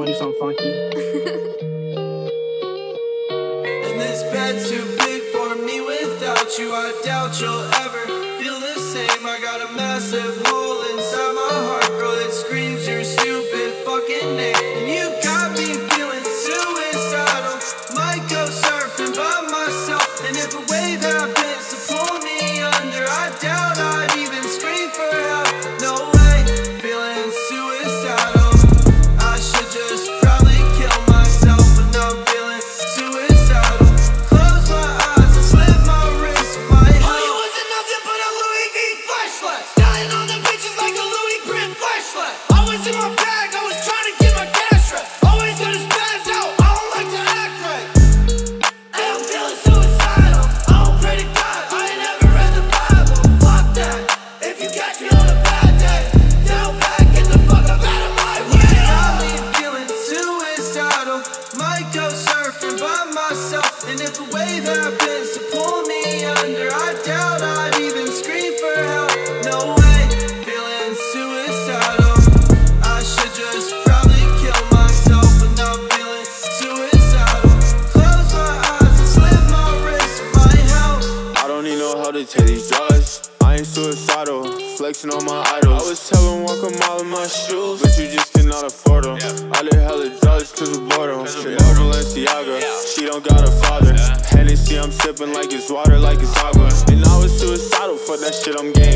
wanna do something funky? And this bed's too big for me without you. I doubt you'll ever feel the same. I got a massive hole inside my heart, girl, that screams your stupid fucking name. And you got me feeling suicidal. Might go surfing by myself, and if a wave happens to pull me under, I doubt I'd even scream for help. No way, feeling suicidal. I should just probably kill myself, but I'm feeling suicidal. Close my eyes and slip my wrist in my hand. All you wasn't nothing but a Louis V flashlight. Styling on the bitches like a Louis print flashlight. I was in my bag, I was trying to get my cash right. Always gonna spaz out, I don't like to act right. And I'm feeling suicidal. I don't pray to God, I ain't never read the Bible. Fuck that, if you catch me on a bad day, down back, get the fuck up out of my way. You got me feeling suicidal. Might go surfing by myself, and if a wave happens to pull me under, I doubt I'd even scream for help. No way, feeling suicidal. I should just probably kill myself, but I'm feeling suicidal. Close my eyes and slip my wrist in my help. I don't need no help to take these drugs. I ain't suicidal, flexing on my idols. I was telling walk a mile in my shoes, but you just cannot afford them. I did hella drugs cause of boredom. Chanel Balenciaga, she don't got a father. Hennessy I'm sipping like it's water, like it's agua. And I was suicidal, for that shit I'm getting